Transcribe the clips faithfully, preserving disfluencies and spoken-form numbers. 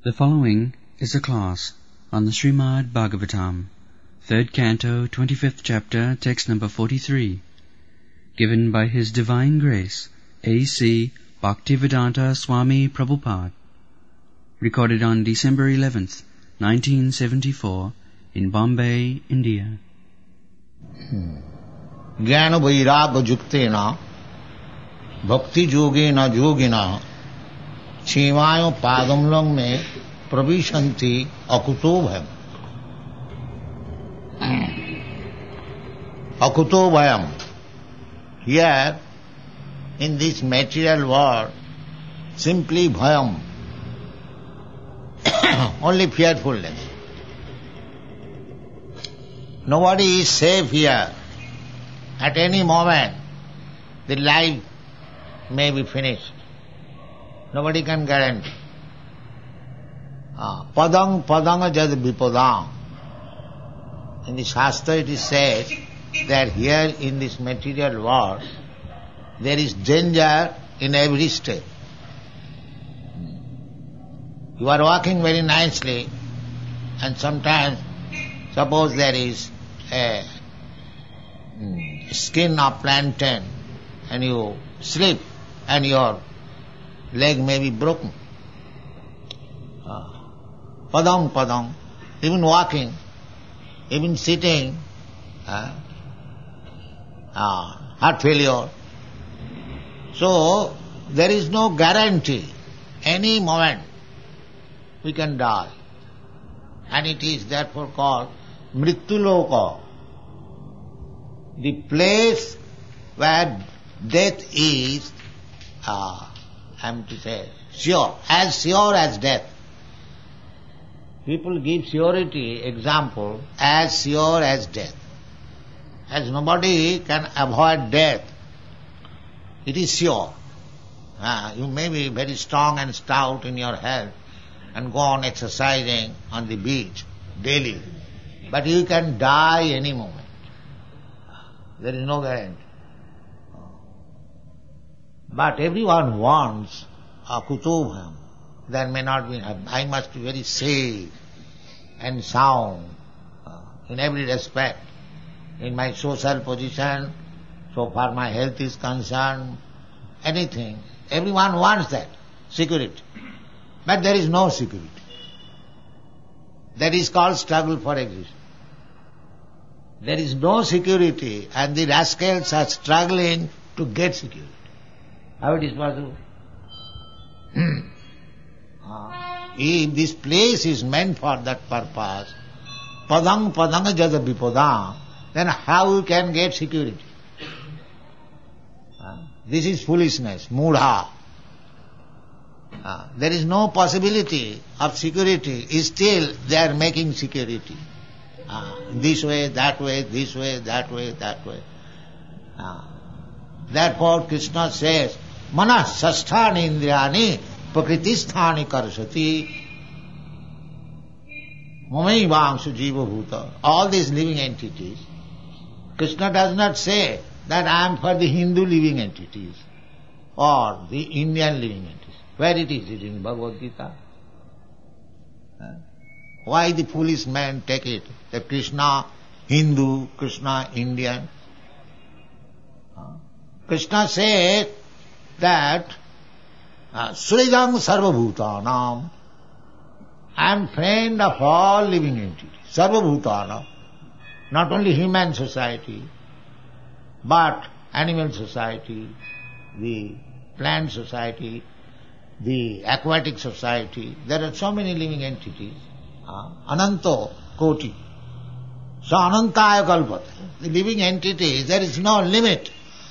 The following is a class on the Srimad Bhagavatam, third canto, twenty-fifth chapter, text number forty-three, given by His Divine Grace, A C Bhaktivedanta Swami Prabhupada, recorded on December eleventh, nineteen seventy-four, in Bombay, India. ज्ञान वैराग्य युक्तेन भक्ति योगेन योगिना क्षीमायो पादमलंग में प्रविशन्ति अकुतो भयम अकुतो भयम. Here in this material world simply bhayam, only fearfulness. Nobody is safe here. At any moment the life may be finished. Nobody can guarantee. Ah, padang padang jad vipadang. In the Shastra it is said that here in this material world there is danger in every step. You are walking very nicely and sometimes suppose there is a skin of plantain and you slip and your leg may be broken. Ah. Padam padam, even walking, even sitting, ah, ah, heart failure. So there is no guarantee. Any moment we can die. And it is therefore called Mrittuloka, the place where death is, uh, I am to say, sure, as sure as death. People give surety, example, as sure as death. As nobody can avoid death, it is sure. Uh, you may be very strong and stout in your health and go on exercising on the beach daily, but you can die any moment. There is no guarantee. But everyone wants a kutubham. There may not be, I must be very safe and sound uh, in every respect. In my social position, so far my health is concerned, anything. Everyone wants that, security. But there is no security. That is called struggle for existence. There is no security and the rascals are struggling to get security. How it is possible? uh, if this place is meant for that purpose, padang padang jada vipadang, then how you can get security? Uh, this is foolishness, mudha. Uh, there is no possibility of security, still they are making security. Uh, this way, that way, this way, that way, that way. Uh, therefore Krishna says, Mana sasthani indriyani prakritisthani karsati mamai vamsu jiva bhuta. All these living entities, Krishna does not say that I am for the Hindu living entities or the Indian living entities. Where it is? It is in Bhagavad Gita. Uh, Why the foolish men take it that Krishna Hindu, Krishna Indian? Uh, Krishna said that Sridham Sarvabhutanam, I am friend of all living entities. Sarvabhutanam, not only human society, but animal society, the plant society, the aquatic society. There are so many living entities. Uh, Ananto Koti. So Anantaya Kalpata. The living entities, there is no limit.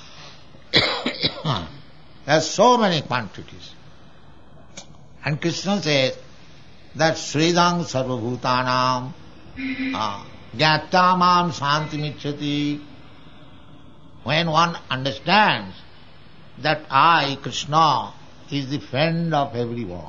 There are so many quantities. And Krishna says that Sridhang Sarvabhutanam Jnatamam Santimicchati. When one understands that I, Krishna, is the friend of everyone.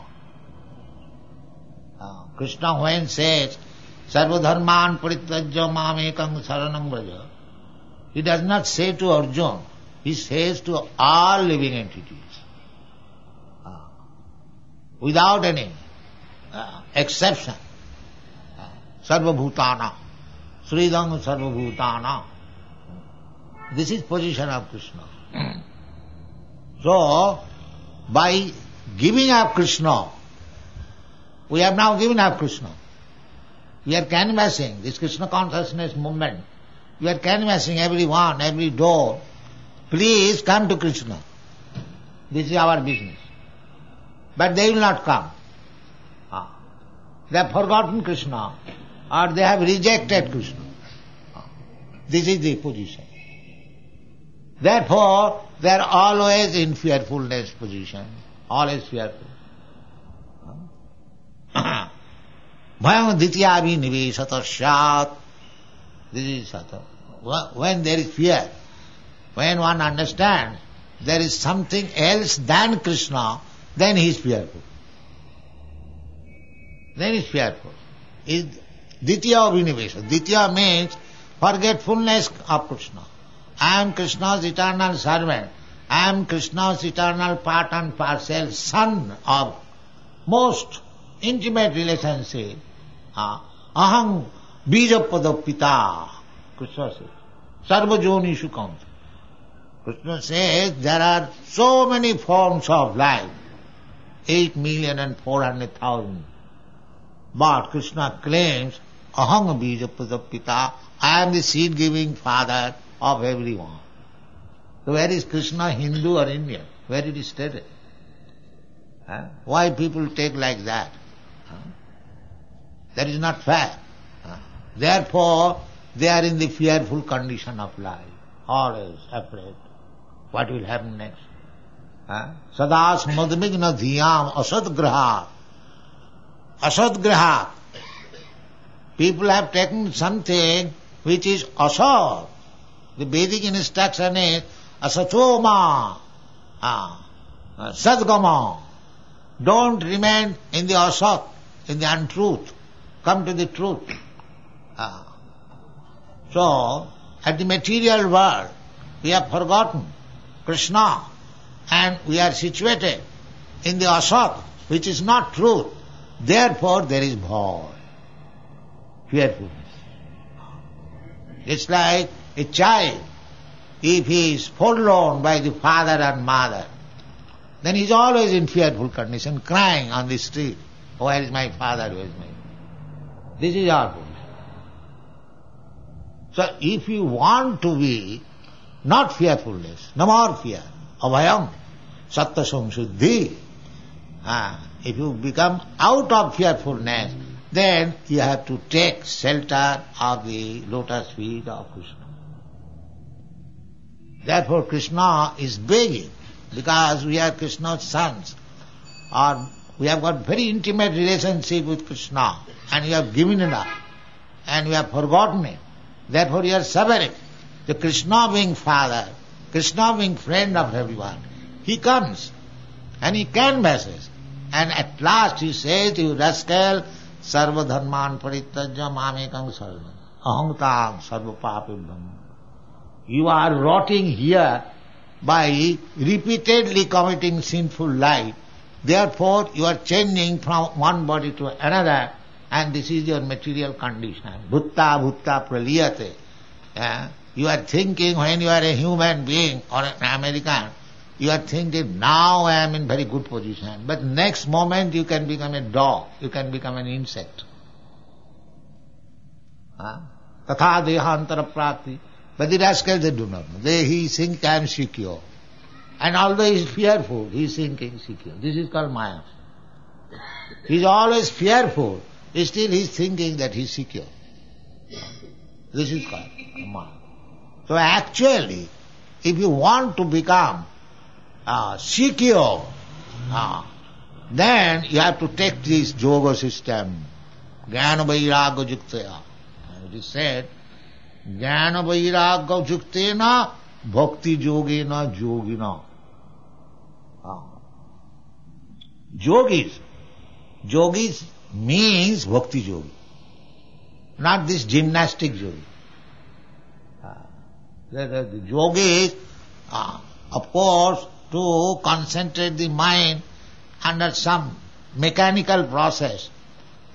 Uh, Krishna when says, Sarvadharman parityajya mamekam saranam vraja, he does not say to Arjuna, he says to all living entities. Uh, without any uh, exception. Uh, Sarva Bhutana. Sridang Sarva Bhutana. This is position of Krishna. So, by giving up Krishna, we have now given up Krishna. We are canvassing this Krishna consciousness movement. We are canvassing everyone, every door. Please come to Krishna. This is our business. But they will not come. Ah. They have forgotten Krishna or they have rejected Krishna. Ah. This is the position. Therefore, they are always in fearfulness position. Always fearful. Bhayam ditya vinivesata syat. This is sata. When there is fear, when one understands there is something else than Krishna, then he is fearful. Then he is fearful. Is ditya vinivesa. Ditya means forgetfulness of Krishna. I am Krishna's eternal servant. I am Krishna's eternal part and parcel, son of most intimate relationship. Uh, aham bijapada pita. Krishna says. Sarva jonishu kanta. Krishna says there are so many forms of life. Eight million and four hundred thousand. But Krishna claims, aham bijapada pita. I am the seed-giving father of everyone. So where is Krishna, Hindu or Indian? Where it is stated? Huh? Why people take like that? Huh? That is not fair. Huh? Therefore, they are in the fearful condition of life, always afraid. What will happen next? Huh? Sadas madmigna dhiyam asadgraha. Asadgraha. People have taken something which is asad. The Vedic instruction is asatoma, ah, sadgama. Don't remain in the asat, in the untruth. Come to the truth. Ah. So, at the material world, we have forgotten Krishna and we are situated in the asat, which is not truth. Therefore, there is bhaya, fearfulness. It's like a child, if he is forlorn by the father and mother, then he is always in fearful condition, crying on the street, where is my father, where is my father? This is our position. So if you want to be not fearfulness, no more fear, abhayam, sattva samshuddhi, ah, if you become out of fearfulness, then you have to take shelter of the lotus feet of Krishna. Therefore Krishna is begging, because we are Krishna's sons, or we have got very intimate relationship with Krishna, and we have given it up, and we have forgotten it. Therefore we are suffering. The Krishna being father, Krishna being friend of everyone, he comes, and he canvasses, and at last he says, you rascal, sarva dharman parittajya mamekam sarva ahantam sarva papibham. You are rotting here by repeatedly committing sinful life. Therefore, you are changing from one body to another, and this is your material condition. Bhutta bhutta praliyate. Yeah? You are thinking when you are a human being or an American, you are thinking, now I am in very good position. But next moment you can become a dog, you can become an insect. Tatha dehantara prati. But the rascals, they do not know. They, he thinks I am secure. And although he is fearful, he is thinking secure. This is called Maya. He is always fearful, still he is thinking that he is secure. This is called Maya. So actually, if you want to become uh, secure, uh, then you have to take this yoga system. Jnana vairagya juktaya. It is said, Jnana vairagya juktena bhakti yogena yogina. Uh, yogis. Yogis means bhakti yogi. Not this gymnastic yogi. Uh, the, the, the yogis, uh, of course, to concentrate the mind under some mechanical process,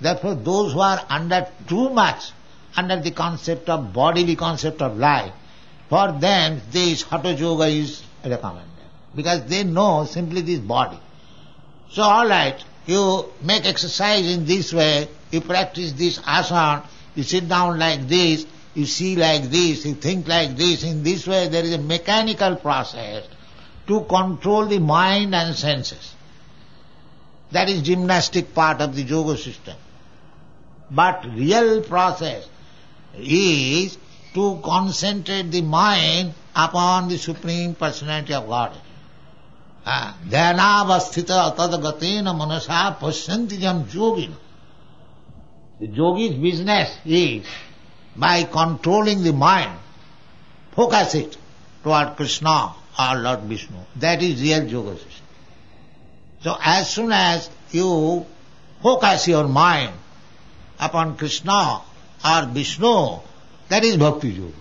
Therefore, those who are under too much, under the concept of bodily concept of life, for them this Hatha Yoga is recommended. Because they know simply this body. So all right, you make exercise in this way, you practice this asana, you sit down like this, you see like this, you think like this. In this way there is a mechanical process to control the mind and senses. That is gymnastic part of the yoga system. But real process is to concentrate the mind upon the Supreme Personality of Godhead. Dhyanavasthita tadagatena manasa pasyanti jam yogina. The yogi's business is, by controlling the mind, focus it toward Krishna or Lord Vishnu. That is real yoga system. So as soon as you focus your mind upon Krishna or Vishnu, that is bhakti yoga.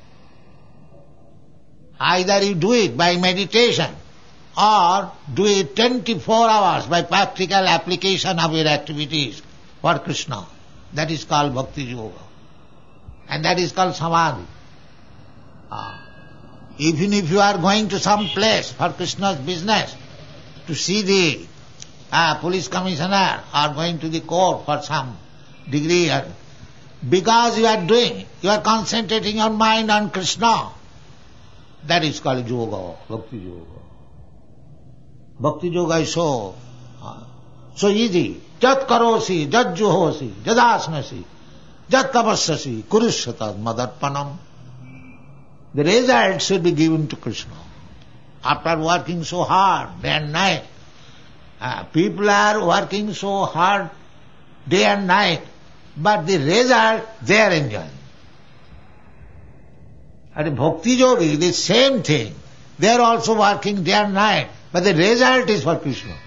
Either you do it by meditation or do it twenty-four hours by practical application of your activities for Krishna. That is called bhakti yoga. And that is called samadhi. Ah. Even if you are going to some place for Krishna's business, to see the uh, police commissioner or going to the court for some degree, or, because you are doing, you are concentrating your mind on Krishna, that is called yoga, bhakti yoga. Bhakti yoga is so, uh, so easy. Jat karosi, jat juhosi, jadasnasi, jat tapassasi, kurushata madarpanam. The result should be given to Krishna. After working so hard day and night, uh, people are working so hard day and night, but the result they are enjoying. At bhakti yogi, the same thing. They are also working day and night, but the result is for Krishna.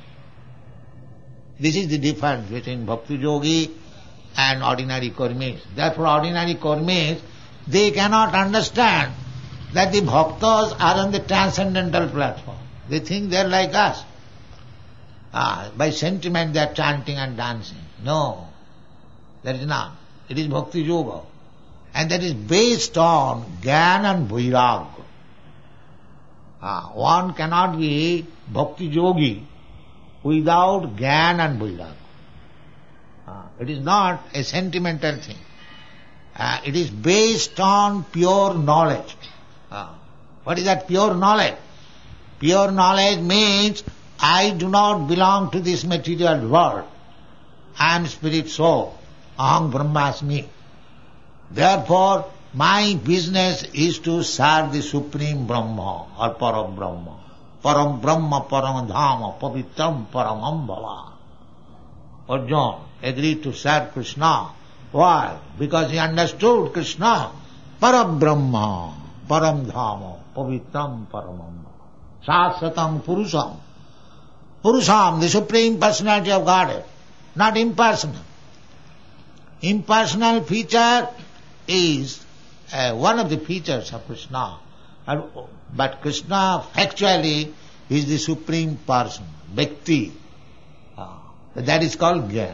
This is the difference between bhakti yogi and ordinary karmis. Therefore, ordinary karmis, they cannot understand that the bhaktas are on the transcendental platform. They think they are like us. Ah, by sentiment they are chanting and dancing. No, that is not. It is bhakti yoga. And that is based on jnana and vairagya. Ah, one cannot be bhakti yogi without jnana and vairagya. Ah, it is not a sentimental thing. Uh, it is based on pure knowledge. Uh, what is that pure knowledge? Pure knowledge means I do not belong to this material world. I am spirit soul. Aham Brahmasmi. Therefore, my business is to serve the Supreme Brahma or Param Brahma. Param Brahma, Param Dhama, Pavitram Paramam Bhava. Arjuna agreed to serve Krishna. Why? Because he understood Krishna, Param Brahma, Param Dhama, Pavitram Paramam, Sasvatam Purusham. Purusham, the Supreme Personality of Godhead, not impersonal. Impersonal feature is uh, one of the features of Krishna. But Krishna factually is the Supreme Person, Bhakti. Uh, that is called Jnana.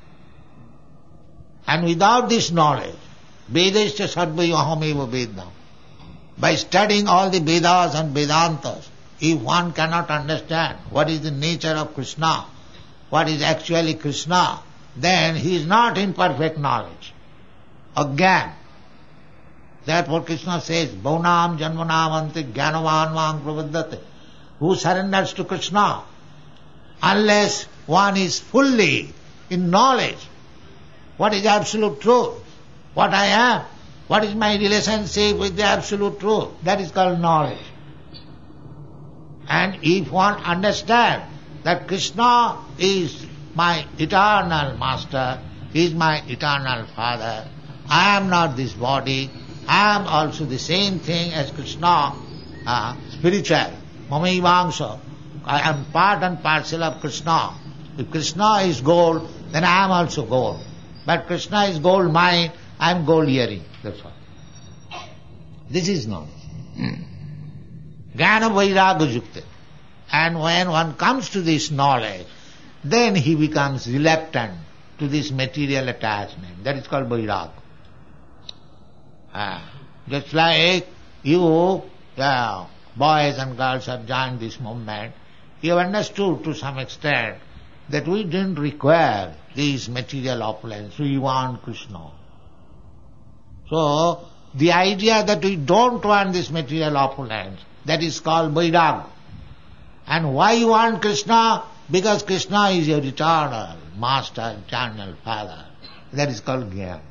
And without this knowledge, Vedascha sarvai ahameva vedam. By studying all the Vedas and Vedantas, if one cannot understand what is the nature of Krishna, what is actually Krishna, then he is not in perfect knowledge. Agyan. Therefore Krishna says, Bhaunam janmanam ante jnanavan vam pravaddate. Who surrenders to Krishna, unless one is fully in knowledge, what is absolute truth? What I am? What is my relationship with the absolute truth? That is called knowledge. And if one understands that Krishna is my eternal master, is my eternal father, I am not this body, I am also the same thing as Krishna, uh, spiritual, mamaivangsha. I am part and parcel of Krishna. If Krishna is gold, then I am also gold. But Krishna is gold mine, I am gold earring. That's all. This is knowledge. Jnana vairagya yukta. And when one comes to this knowledge, then he becomes reluctant to this material attachment. That is called vairagya. Ah, just like you, yeah, boys and girls have joined this movement, you have understood to some extent that we didn't require these material opulence, we want Krishna. So, the idea that we don't want this material opulence, that is called vairagya. And why you want Krishna? Because Krishna is your eternal master, eternal father. That is called jnana.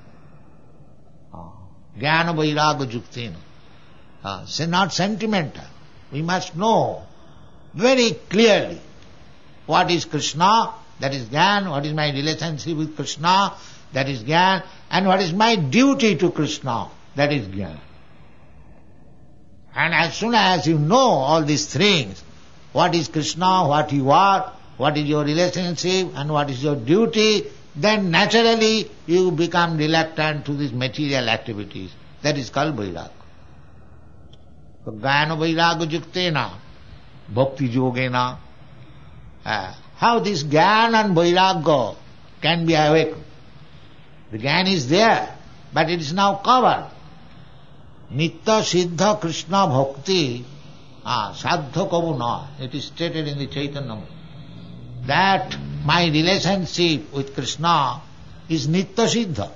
Jnana vairagya juktina. Uh, so not sentimental. We must know very clearly what is Krishna, that is jnana, what is my relationship with Krishna, that is jnana, and what is my duty to Krishna, that is jnana. And as soon as you know all these things, what is Krishna, what you are, what is your relationship, and what is your duty, then naturally you become reluctant to these material activities. That is called vairagya. So, jnana vairagya juktena, bhakti yogena. Uh, how this jnana and vairagya can be awakened? The jnana is there, but it is now covered. Nitya siddha Krishna bhakti, ah, sadha kavu na. It is stated in the Chaitanya. That my relationship with Krishna is nitya siddha.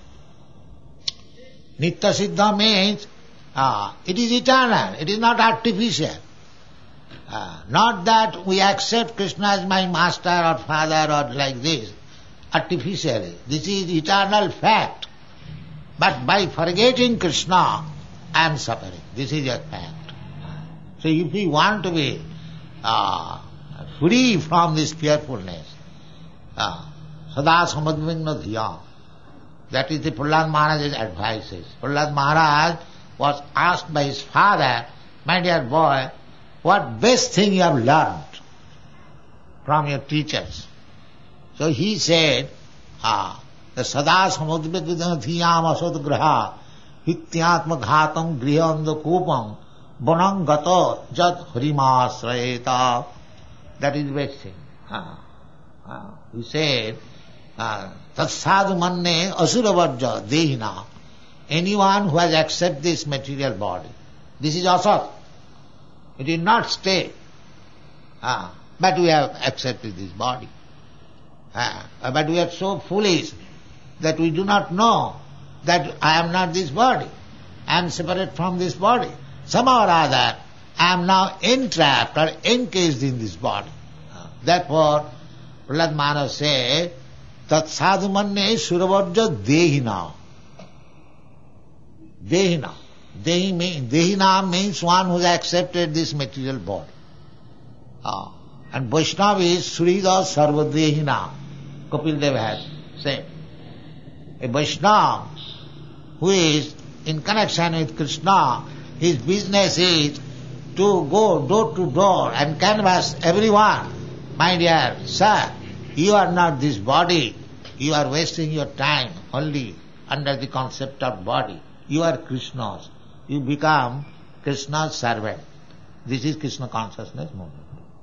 Nitya siddha means ah, it is eternal, it is not artificial. Ah, not that we accept Krishna as my master or father or like this, artificially. This is eternal fact. But by forgetting Krishna, I am suffering. This is a fact. So if we want to be uh, free from this fearfulness, uh, sada samadvigna dhiya, that is the Prahlad Maharaj's advices. Prahlad Maharaj was asked by his father, my dear boy, what best thing you have learned from your teachers? So he said, ah, the sada samadvigna dhiyam asodgraha hityatma ghatam grihanda kupam bonam gato jat harimasrayeta. That is the best thing. Ah, ah. He said, tatsadu manne asuravarja dehina. Anyone who has accepted this material body, this is asat. It did not stay. Ah, but we have accepted this body. Ah, but we are so foolish that we do not know that I am not this body. I am separate from this body. Somehow or other, I am now entrapped or encased in this body. Ah, therefore, Prahlad Maharaj said, Tat sadhu manne suravarja dehina. Dehina. Dehi mean, Dehina means one who has accepted this material body. Ah. And Vaishnava is Surida Sarva Dehina. Kapil Dev has said. A Vaishnava who is in connection with Krishna, his business is to go door to door and canvass everyone. My dear sir, you are not this body. You are wasting your time only under the concept of body. You are Krishna's. You become Krishna's servant. This is Krishna consciousness movement.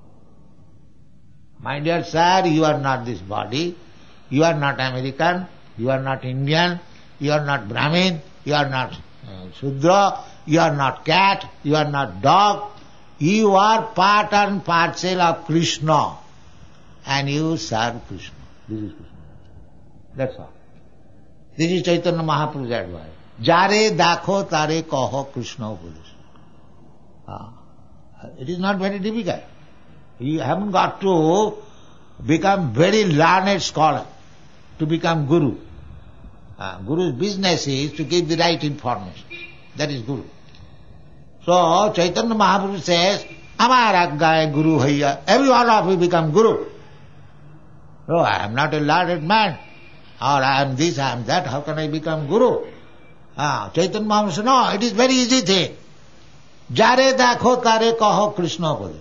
My dear sir, you are not this body. You are not American. You are not Indian. You are not Brahmin. You are not uh, Shudra. You are not cat. You are not dog. You are part and parcel of Krishna. And you serve Krishna. This is Krishna. That's all. This is Chaitanya Mahaprabhu's advice. Jare dakho tare kaho Krishna Upadesha. Ah. It is not very difficult. You haven't got to become very learned scholar to become Guru. Ah. Guru's business is to give the right information. That is Guru. So Chaitanya Mahaprabhu says, Amar aggaye Guru haiya. Every one of you become Guru. No, I am not a learned man. Or I am this, I am that. How can I become Guru? Ah, Chaitanya Mahaprabhu said, no, it is very easy thing. Jare dakho tare kaho Krishna Upadesha.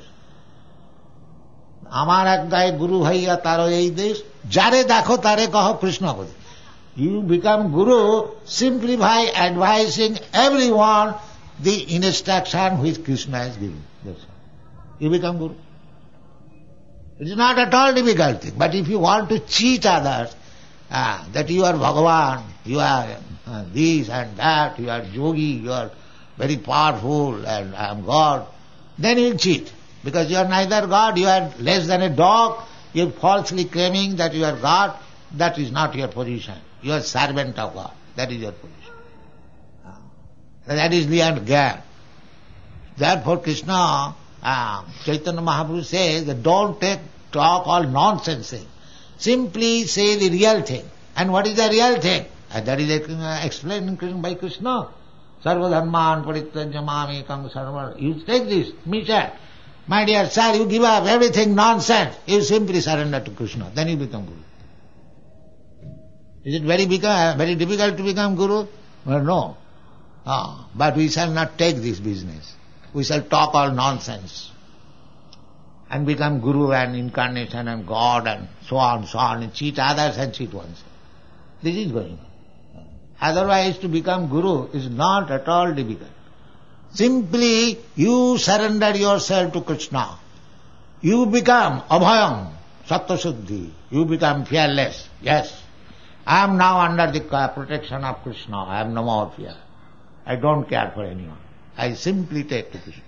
Amar aggaye Guru haiya taro ei desh. Jare dakho tare kaho Krishna Upadesha. You become Guru simply by advising everyone the instruction which Krishna has given. That's all. You become Guru. It is not at all difficult thing. But if you want to cheat others ah, that you are Bhagavan, you are uh, this and that, you are yogi, you are very powerful and I am God, then you will cheat. Because you are neither God, you are less than a dog, you are falsely claiming that you are God, that is not your position. You are servant of God, that is your position. Ah. That is beyond Gyan. Therefore Krishna, uh, Chaitanya Mahaprabhu says that don't take talk all nonsense thing. Simply say the real thing. And what is the real thing? And that is uh, explained by Krishna. Sarva dharman parityajya mamekam sarva. You take this, Misha. My dear sir, you give up everything nonsense. You simply surrender to Krishna. Then you become Guru. Is it very, become, very difficult to become Guru? Well, no. Ah, but we shall not take this business. We shall talk all nonsense and become Guru and incarnation and God and so on, so on, and cheat others and cheat oneself. This is going on. Otherwise to become Guru is not at all difficult. Simply you surrender yourself to Krishna. You become abhayam, sattva-suddhi. You become fearless. Yes, I am now under the protection of Krishna. I have no more fear. I don't care for anyone. I simply take to Krishna.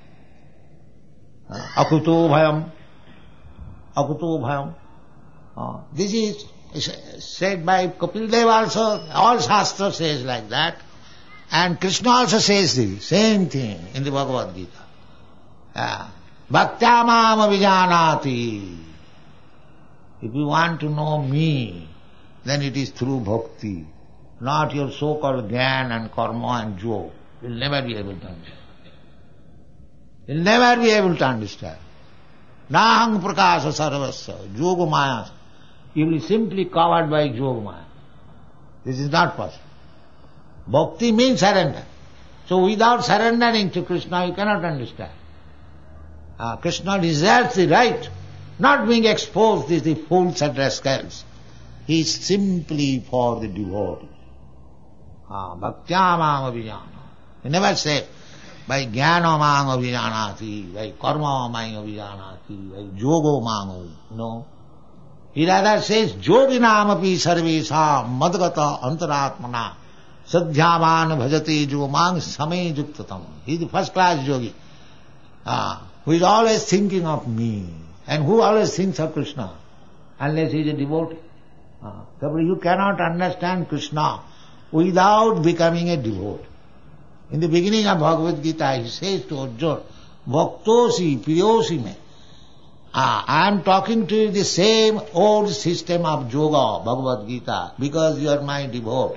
Akuto bhayam. Akuto bhayam. Uh, this is said by Kapil Dev also. All Shastra says like that. And Krishna also says the same thing in the Bhagavad Gita. Uh, Bhaktya mam avijanati. If you want to know me, then it is through bhakti, not your so-called gyan and karma and yoga. You will never be able to understand. You will never be able to understand. Nahang prakasa sarvasya, yoga maya. You will be simply covered by yoga maya. This is not possible. Bhakti means surrender. So without surrendering to Krishna, you cannot understand. Uh, Krishna deserves the right, not being exposed to the fools and rascals. He is simply for the devotees. Ah, bhaktya mam avijana. He never said, by jnana mang avijanati, by karma mang avijanati, by yoga mang. No. He rather says, yoginam api sarvesam madgata antaratmana sadhyavan bhajati yoga mang same yuktatam. He is the first class yogi, ah, who is always thinking of me. And who always thinks of Krishna? Unless he is a devotee. Ah, therefore you cannot understand Krishna without becoming a devotee. In the beginning of Bhagavad Gita, he says to Arjuna, Bhaktosi, Priyosi me. Ah, I am talking to you the same old system of yoga, Bhagavad Gita, because you are my devotee.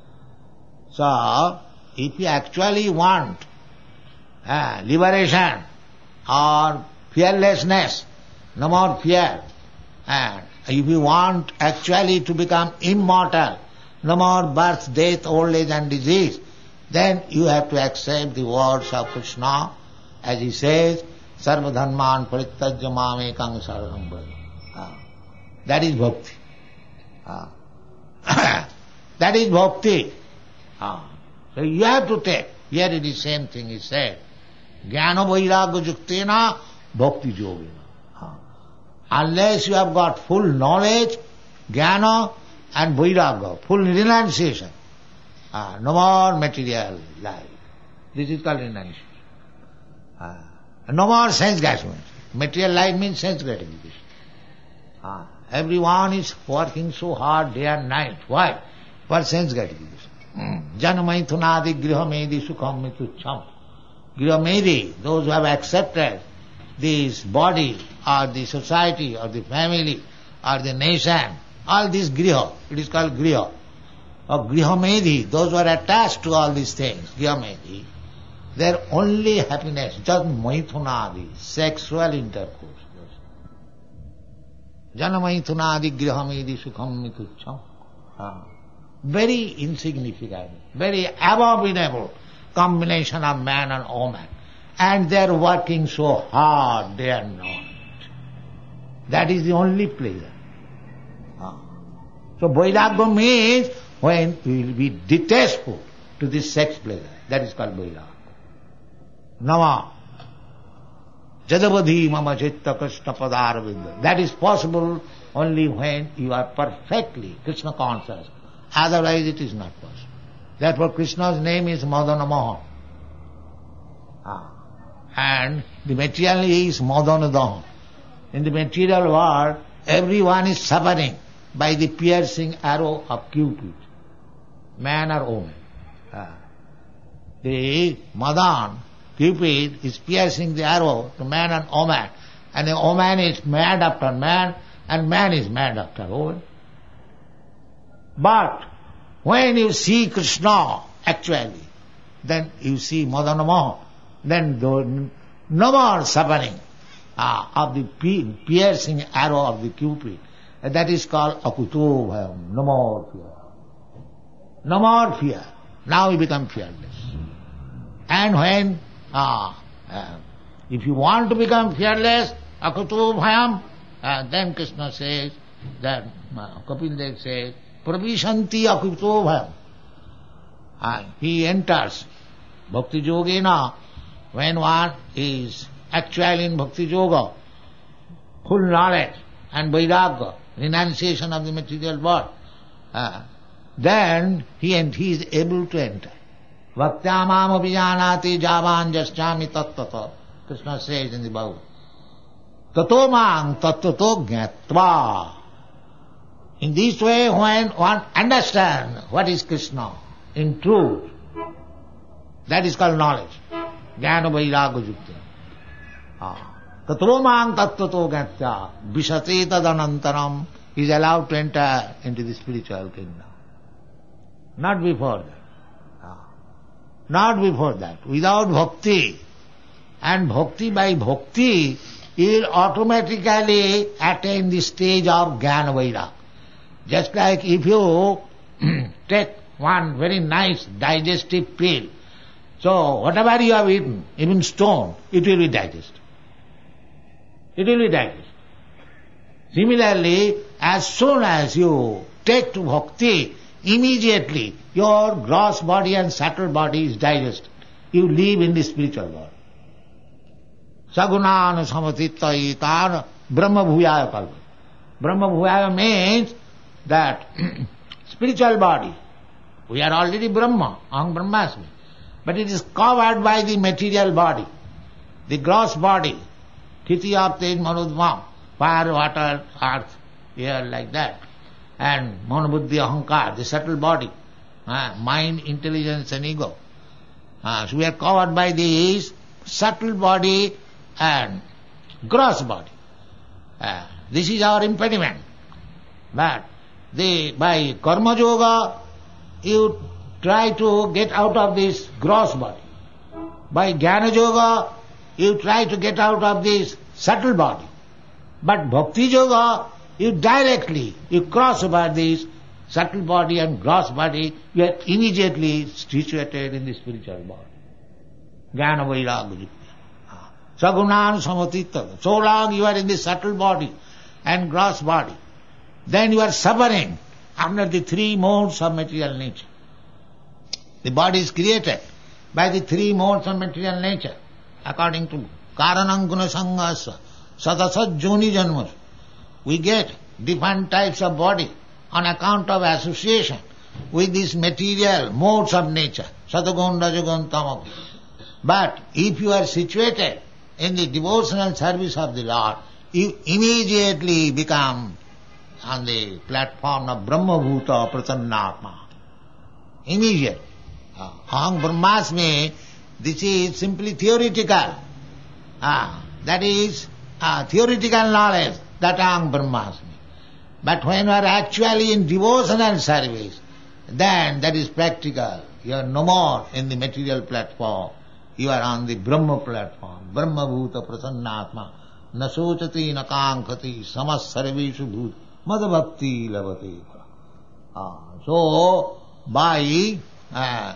So, if you actually want ah, liberation or fearlessness, no more fear, and if you want actually to become immortal, no more birth, death, old age and disease, then you have to accept the words of Krishna, as he says, Sarva dharman parityajya mamekam saranam braja. That is bhakti. Ah. That is bhakti. Ah. So you have to take. Here it is same thing he said. Jnana vairagya juktena bhakti yogena. Ah. Unless you have got full knowledge, jnana and vairagya, full renunciation, ah, no more material life. This is called renunciation. Ah. No more sense gratification. Material life means sense gratification. Ah. Everyone is working so hard day and night. Why? For sense gratification. Janamaithunadi grihamedi sukham mitucham. Grihamedi, those who have accepted this body or the society or the family or the nation, all this griha, it is called griha. Or grihamedi, those who are attached to all these things, grihamedi, their only happiness, just maithunadi, sexual intercourse. Janamaithunadi grihamedi sukham mitucham. Ah. Very insignificant, very abominable combination of man and woman. And they are working so hard day and night. That is the only pleasure. Ah. So vairagya means when we will be detestful to this sex pleasure. That is called vairagya. Nama jadavadhi mama chitta krishna padaravinda. That is possible only when you are perfectly Krishna conscious. Otherwise it is not possible. Therefore Krishna's name is Madana Mohan. Ah. And the material is Madana Dahan. In the material world, everyone is suffering by the piercing arrow of Cupid, man or woman. Ah. The Madan, Cupid, is piercing the arrow to man and woman, and the woman is mad after man, and man is mad after woman. But when you see Krishna actually, then you see Madana Mohan, then no more suffering ah, of the piercing arrow of the Cupid. And that is called akuto bhayam, no more fear. No more fear. Now you become fearless. And when, ah, uh, if you want to become fearless, akuto bhayam, uh, then Krishna says, that uh, Kapil Dev says, pravishanti akuto bhayam. Uh, he enters Bhakti Yogena. When one is actually in Bhakti Yoga, full knowledge and vairagya, renunciation of the material world, uh, then he and he is able to enter. Bhaktyamam abhijanati javan jasyami tattata. Krishna says in the Bhagavad. Tato mang tattato gnatva. In this way, when one understands what is Krishna in truth, that is called knowledge. Jnana vairagya yukta. Tato mang tattato gnatva. Vishate tadanantaram. He is allowed to enter into the spiritual kingdom. Not before that. Not before that. Without bhakti. And bhakti by bhakti, you will automatically attain the stage of jnana vairagya. Just like if you take one very nice digestive pill, so whatever you have eaten, even stone, it will be digested. It will be digested. Similarly, as soon as you take to bhakti, immediately your gross body and subtle body is digested. You live in the spiritual world. Sagunana samatitta itana brahma bhuyaya kalpa. Brahma bhuyaya means that spiritual body, we are already Brahma, aham brahmasmi, but it is covered by the material body, the gross body, thiti aptej manudvam, fire, water, earth, air, like that. And manobuddhi ahankar, the subtle body, uh, mind, intelligence and ego. Uh, so we are covered by this subtle body and gross body. Uh, this is our impediment. But the, by karma yoga, you try to get out of this gross body. By jnana yoga, you try to get out of this subtle body. But bhakti yoga, you directly, you cross over this subtle body and gross body, you are immediately situated in the spiritual body. Jnana vairagya. Sagunan samatitta. So long you are in the subtle body and gross body, then you are suffering under the three modes of material nature. The body is created by the three modes of material nature, according to karanam guna sanghasa, sadasat joni janmas. We get different types of body on account of association with these material modes of nature, satagun, rajagun, tamagun. But if you are situated in the devotional service of the Lord, you immediately become on the platform of Brahma Bhuta Pratannatma. Immediately. Aham Brahmasmi, this is simply theoretical. Ah, that is ah, theoretical knowledge, that Aham Brahmasmi. But when you are actually in devotional service, then that is practical. You are no more in the material platform. You are on the Brahma platform. Brahma Bhuta Prasannatma. Nasochati nakankati samas sarveshu bhut madabhakti lavate. Ah, so, by uh,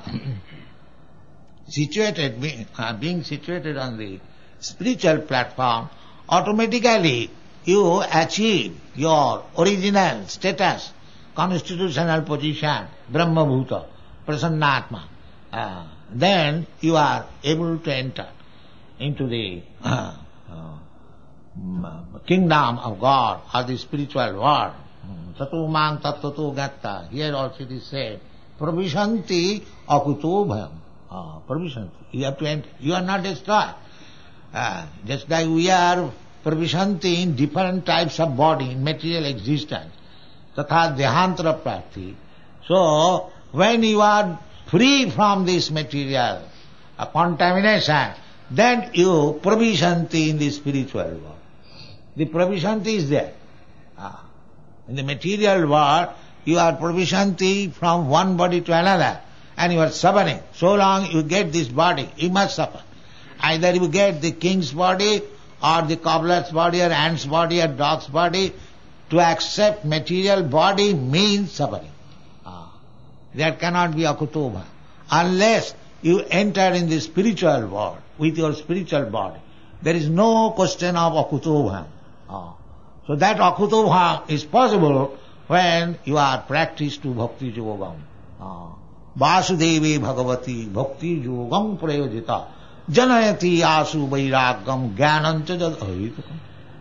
situated, being, uh, being situated on the spiritual platform, automatically you achieve your original status, constitutional position, Brahma Bhuta, Prasannatma. Uh, then you are able to enter into the uh, uh, kingdom of God or the spiritual world. Tato mang tattato gatta. Here also it is said, pravishanti akuto bhayam. Ah, pravishanti. You have to enter. You are not destroyed. Ah, just like we are pravishanti in different types of body, in material existence. Tatha dehantara prapti. So, when you are free from this material uh, contamination, then you pravishanti in the spiritual world. The pravishanti is there. Ah. In the material world, you are pravishanti from one body to another, and you are suffering. So long you get this body, you must suffer. Either you get the king's body, or the cobbler's body, or ant's body, or dog's body. To accept material body means suffering. Ah. That cannot be akutobha. Unless you enter in the spiritual world with your spiritual body. There is no question of akutobha. Ah. So that akutobha is possible when you are practiced to bhakti yogam. Ah. Vasudevi bhagavati bhakti yogam prayojita janayati asu vairagam jnanancha jad ahitakam.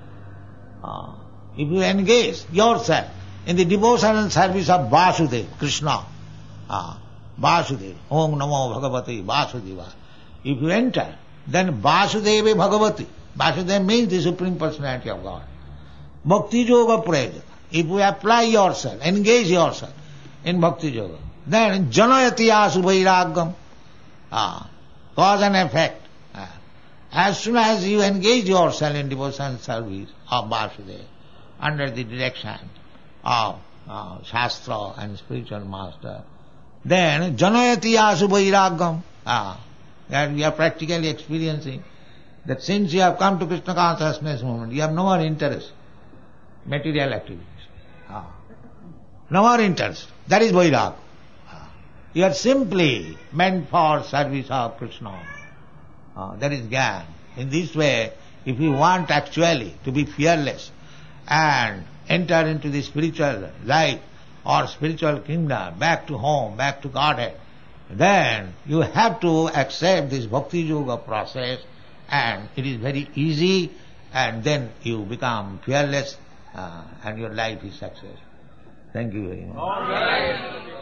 Ah. If you engage yourself in the devotional service of Vasudeva, Krishna, ah, Vasudeva, Om Namo Bhagavate Vasudeva, if you enter, then Vasudeva Bhagavati, Vasudeva means the Supreme Personality of God. Bhakti Yoga Prayajata. If you apply yourself, engage yourself in Bhakti Yoga, then Janayati Asu Vairagam, ah, cause and effect. Ah. As soon as you engage yourself in devotional service of Vasudeva, under the direction of uh, Shastra and spiritual master, then janayati asu vairagam. Ah, that we are practically experiencing that since you have come to Krishna consciousness movement, you have no more interest, material activities. Ah. No more interest. That is vairag. Ah. You are simply meant for service of Krishna. Ah. That is Gyan. In this way, if you want actually to be fearless, and enter into the spiritual life or spiritual kingdom, back to home, back to Godhead, then you have to accept this bhakti yoga process, and it is very easy, and then you become fearless uh, and your life is successful. Thank you very much. All right.